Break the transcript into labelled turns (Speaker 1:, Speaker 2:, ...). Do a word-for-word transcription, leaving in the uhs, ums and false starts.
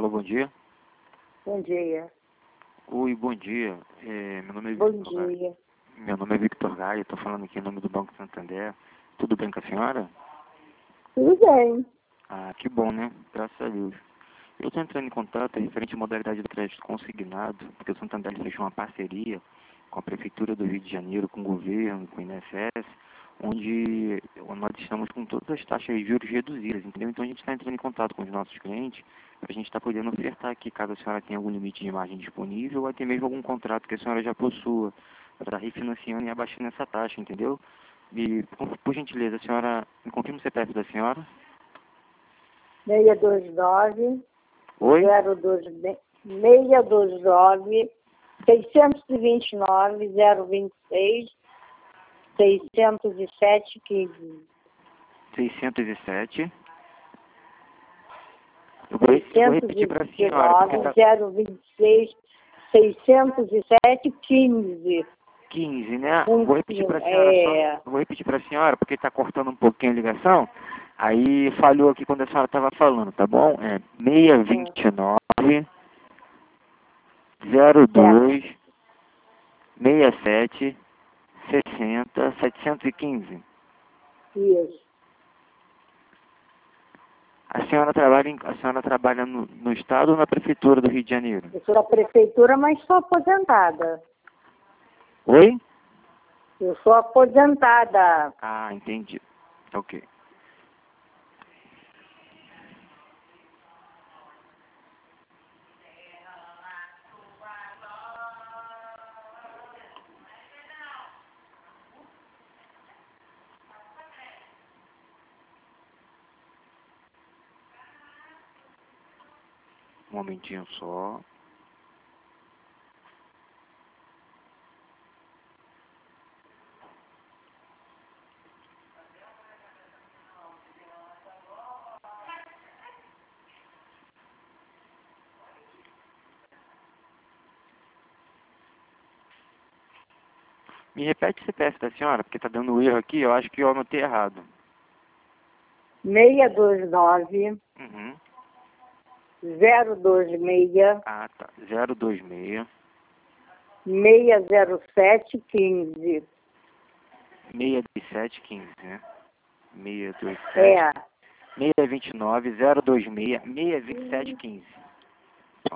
Speaker 1: Alô, bom dia.
Speaker 2: Bom dia.
Speaker 1: Oi, bom dia. É, meu nome é
Speaker 2: Bom
Speaker 1: Victor Gaia.
Speaker 2: dia.
Speaker 1: Meu nome é Victor Gaia, estou falando aqui em nome do Banco Santander. Tudo bem com a senhora?
Speaker 2: Tudo bem.
Speaker 1: Ah, que bom, né? Graças a Deus. Eu estou entrando em contato referente à modalidade do crédito consignado, porque o Santander fechou uma parceria com a Prefeitura do Rio de Janeiro, com o governo, com o I N S S, onde nós estamos com todas as taxas de juros reduzidas, entendeu? Então a gente está entrando em contato com os nossos clientes para a gente estar tá podendo ofertar aqui, caso a senhora tenha algum limite de margem disponível ou até mesmo algum contrato que a senhora já possua, para estar refinanciando e abaixando essa taxa, entendeu? E, por, por gentileza, a senhora me confirma o C P F da senhora?
Speaker 2: seis dois nove,
Speaker 1: Oi?
Speaker 2: zero dois, seis dois nove, seiscentos e vinte e nove, zero vinte e seis, seiscentos e sete, quinze.
Speaker 1: seiscentos e sete. Eu vou, eu vou repetir para a senhora, porque tá...
Speaker 2: zero vinte e seis, seiscentos e sete, quinze.
Speaker 1: quinze, né?
Speaker 2: Um,
Speaker 1: Vou repetir para a senhora
Speaker 2: é...
Speaker 1: só. Vou repetir para a senhora, porque está cortando um pouquinho a ligação. Aí falhou aqui quando a senhora estava falando, tá bom? É seis dois nove, zero dois, seis sete, sessenta, setecentos e quinze.
Speaker 2: Isso.
Speaker 1: A senhora trabalha, em, a senhora trabalha no, no estado ou na prefeitura do Rio de Janeiro?
Speaker 2: Eu sou da prefeitura, mas sou aposentada.
Speaker 1: Oi?
Speaker 2: Eu sou aposentada.
Speaker 1: Ah, entendi. Ok. Um momentinho só. Me repete o C P F da senhora, porque tá dando erro aqui, eu acho que eu anotei errado.
Speaker 2: seis dois nove,
Speaker 1: Uhum.
Speaker 2: zero dois seis,
Speaker 1: Ah, tá. zero dois seis,
Speaker 2: seis zero sete, quinze.
Speaker 1: seis dois sete, quinze, né? seis dois sete,
Speaker 2: É,
Speaker 1: seis dois nove, zero dois seis, seis dois sete, quinze.